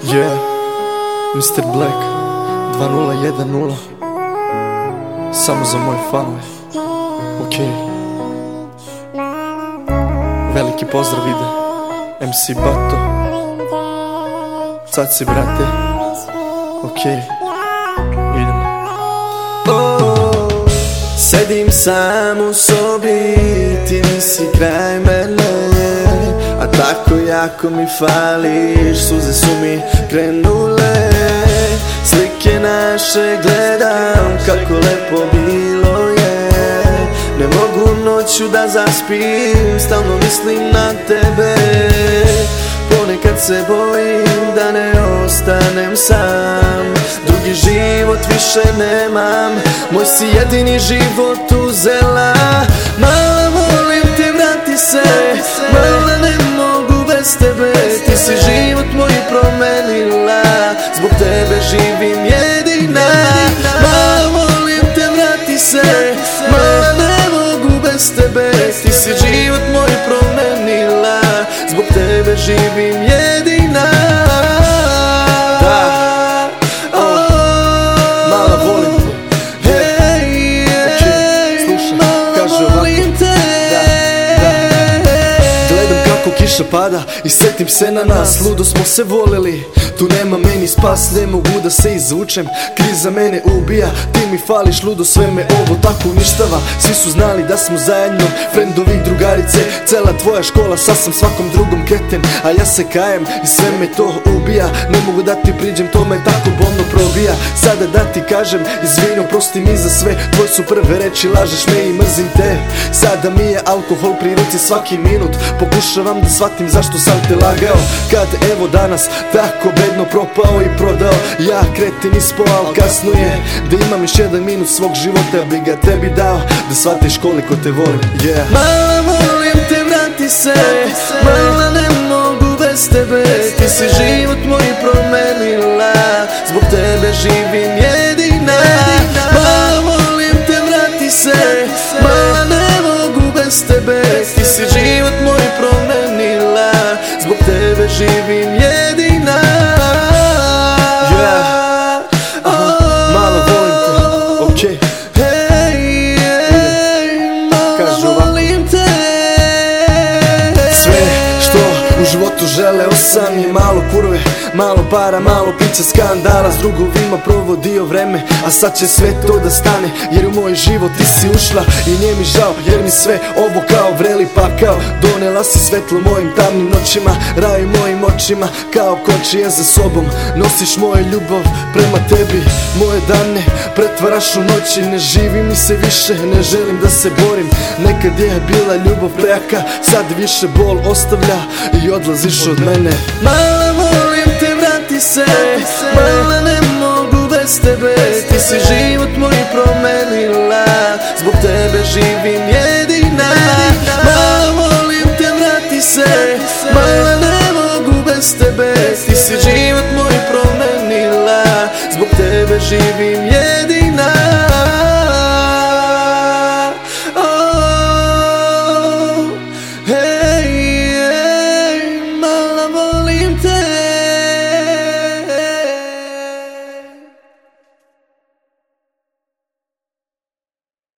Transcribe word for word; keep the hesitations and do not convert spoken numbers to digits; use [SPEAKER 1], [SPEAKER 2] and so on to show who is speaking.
[SPEAKER 1] Yeah, mister Black dva nula jedan nula. Samo za moje fanove. Ok. Veliki pozdrav ide em si Bato. Caci brate. Ok. Idemo. oh, Sedim sam u sobi, ti nisi kraj mene, a tako jako mi fališ, suze su mi krenule. Slike naše gledam, kako lepo bilo je. Ne mogu noću da zaspim, stalno mislim na tebe. Ponekad se bojim da ne ostanem sam, drugi život više nemam, moj si jedini život uzela. Mala, molim te, vrati se, mala, ne mogu bez tebe. Ti si život moj promenila, zbog tebe živim jedina. Mala, molim te, vrati se, mala, ne mogu bez tebe. Ti si život moj promenila, zbog tebe živim jedina. Da, oh, mala, volim te. Hey, okay, slušaj, kaže ovako. Da, da. Gledam kako kiša pada i setim se na nas, ludo smo se volili. Tu nema meni spas, ne mogu da se izvučem, kriza mene ubija, ti mi fališ ludo, sve me ovo tako uništava. Svi su znali da smo zajedno, frendovi, drugarice, cela tvoja škola, sad sam svakom drugom kreten, a ja se kajem i sve me to ubija. Ne mogu da ti priđem, to me tako bolno probija. Sada da ti kažem, izvino, prosti mi za sve, tvoje su prve reči, lažeš me i mrzim te. Sada mi je alkohol pri ruci svaki minut, pokušavam da shvatim zašto sam te lagao, kad evo danas tako bedno propao i prodao. Ja kretin ispao, al kasno je, da imam još jedan minut svog života, bi ga tebi dao, da shvatiš koliko te volim. Yeah. Mala, molim te, vrati se, mala, ne mogu bez tebe. Ti si život moj promenila, zbog tebe živim jedina. Mala, molim te, vrati se, mala, ne mogu bez tebe. Ti si život moj promenila, zbog tebe živim jedina. Yeah. Aha, mala, volim te. Ok. Hey, hey, mala, volim te. Sve što u životu želeo sam je malo kurve, malo para, malo pića, skandala, s drugovima provodio vreme, a sad će sve to da stane, jer u moj život ti si ušla i nije mi žao, jer mi sve ovo kao vreli pakao. Donela si svetlo mojim tamnim noćima, raj mojim očima, kao kočija za sobom nosiš moju ljubav prema tebi. Moje dane pretvaraš u noći, ne živi mi se više, ne želim da se borim. Nekad je bila ljubav prejaka, sad više bol ostavlja i odlaziš od mene. Mala, molim te, vrati se, mala, ne mogu bez tebe. Ti si život moj promenila, zbog tebe živim jedina. Mala, molim te, vrati se, mala, ne mogu bez tebe. Ti si život moj promenila, zbog tebe živim jedina.